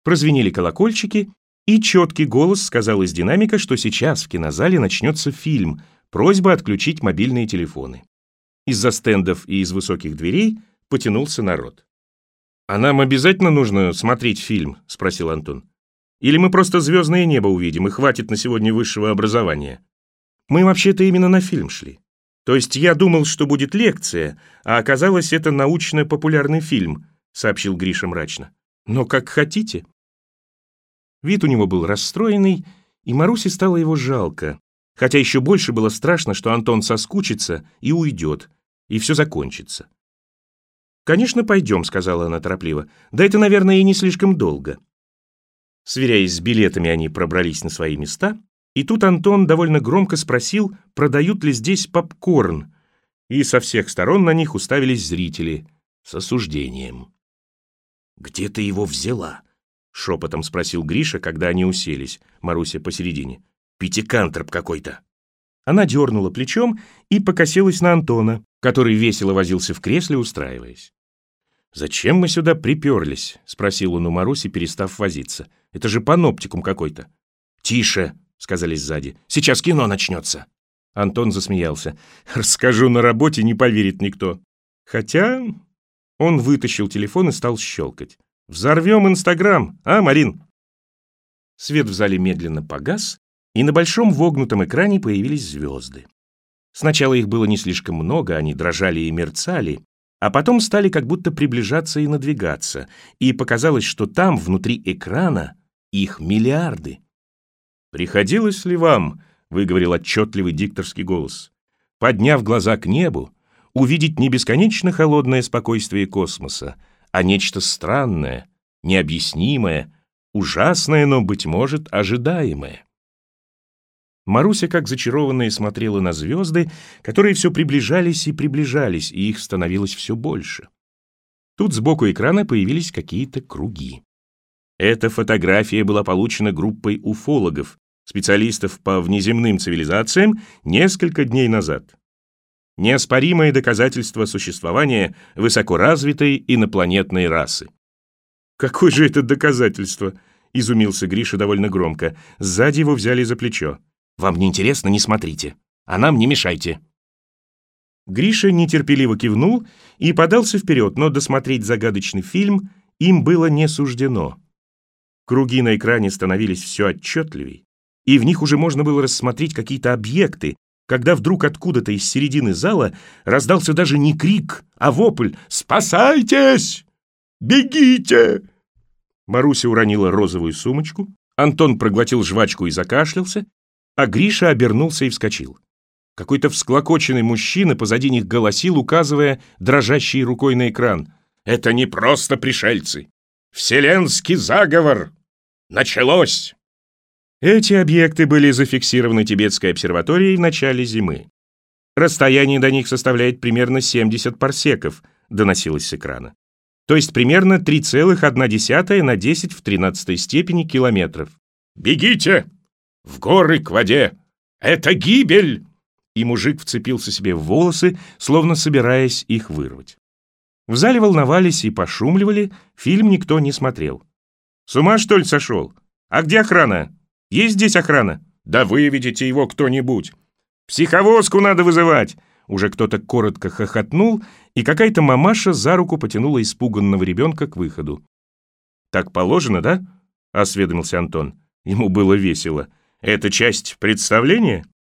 Прозвенели колокольчики, и четкий голос сказал из динамика, что сейчас в кинозале начнется фильм, просьба отключить мобильные телефоны. Из-за стендов и из высоких дверей потянулся народ. «А нам обязательно нужно смотреть фильм?» — спросил Антон. «Или мы просто звездное небо увидим, и хватит на сегодня высшего образования?» «Мы вообще-то именно на фильм шли. То есть я думал, что будет лекция, а оказалось, это научно-популярный фильм», — сообщил Гриша мрачно. «Но как хотите». Вид у него был расстроенный, и Марусе стало его жалко, хотя еще больше было страшно, что Антон соскучится и уйдет, и все закончится. «Конечно, пойдем», — сказала она торопливо. «Да это, наверное, и не слишком долго». Сверяясь с билетами, они пробрались на свои места, и тут Антон довольно громко спросил, продают ли здесь попкорн, и со всех сторон на них уставились зрители с осуждением. «Где ты его взяла?» — шепотом спросил Гриша, когда они уселись, Маруся посередине. «Пятикантроп какой-то». Она дернула плечом и покосилась на Антона, который весело возился в кресле, устраиваясь. «Зачем мы сюда приперлись?» — спросил он у Маруси, перестав возиться. «Это же паноптикум какой-то». «Тише!» — сказали сзади. «Сейчас кино начнется». Антон засмеялся. «Расскажу на работе, не поверит никто». Хотя он вытащил телефон и стал щелкать. «Взорвем Инстаграм, а, Марин?» Свет в зале медленно погас, и на большом вогнутом экране появились звезды. Сначала их было не слишком много, они дрожали и мерцали, а потом стали как будто приближаться и надвигаться, и показалось, что там, внутри экрана, их миллиарды. «Приходилось ли вам, — выговорил отчетливый дикторский голос, — подняв глаза к небу, увидеть не бесконечно холодное спокойствие космоса, а нечто странное, необъяснимое, ужасное, но, быть может, ожидаемое?» Маруся, как зачарованная, смотрела на звезды, которые все приближались, и их становилось все больше. Тут сбоку экрана появились какие-то круги. Эта фотография была получена группой уфологов, специалистов по внеземным цивилизациям, несколько дней назад. Неоспоримое доказательство существования высокоразвитой инопланетной расы. «Какое же это доказательство?» — изумился Гриша довольно громко. Сзади его взяли за плечо. «Вам не интересно, не смотрите, а нам не мешайте». Гриша нетерпеливо кивнул и подался вперед, но досмотреть загадочный фильм им было не суждено. Круги на экране становились все отчетливей, и в них уже можно было рассмотреть какие-то объекты, когда вдруг откуда-то из середины зала раздался даже не крик, а вопль «Спасайтесь! Бегите!». Маруся уронила розовую сумочку, Антон проглотил жвачку и закашлялся, а Гриша обернулся и вскочил. Какой-то всклокоченный мужчина позади них голосил, указывая дрожащей рукой на экран. «Это не просто пришельцы! Вселенский заговор! Началось!» Эти объекты были зафиксированы Тибетской обсерваторией в начале зимы. «Расстояние до них составляет примерно 70 парсеков», доносилось с экрана. То есть примерно 3,1 на 10 в 13 степени километров. «Бегите! В горы, к воде! Это гибель!» И мужик вцепился себе в волосы, словно собираясь их вырвать. В зале волновались и пошумливали, фильм никто не смотрел. «С ума, что ли, сошел? А где охрана? Есть здесь охрана? Да выведите его кто-нибудь! Психовозку надо вызывать!» Уже кто-то коротко хохотнул, и какая-то мамаша за руку потянула испуганного ребенка к выходу. «Так положено, да?» — осведомился Антон. Ему было весело. «Это часть представления?»